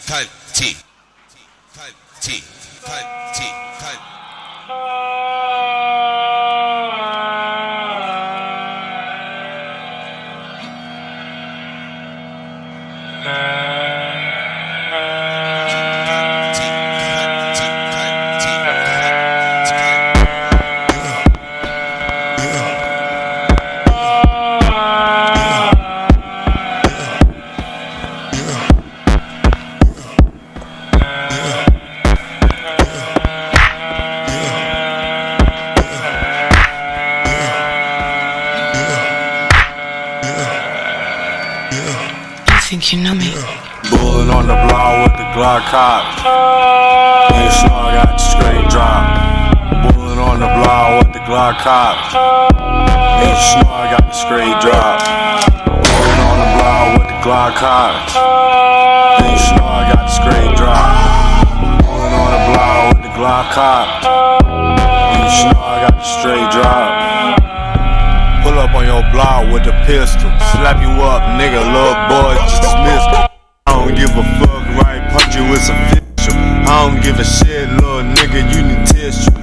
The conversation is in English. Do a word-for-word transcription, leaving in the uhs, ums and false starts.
cut T, cut T, cut T, cut. Think you know me? Bullin' on the block with the Glock cop. Ain't sure I got the straight drop. Bullin' on the block with the Glock cop. Ain't sure I got the straight drop. Bullin' on the block with the Glock cop. Ain't sure I got the straight drop. Bullin' on the block with the Glock cop. Ain't sure I got the straight drop. Pull up on your block with the pistol. Slap you up, nigga, little boy, just dismiss me. I don't give a fuck, right? Punch you with some official. I don't give a shit, little nigga, you need tissue.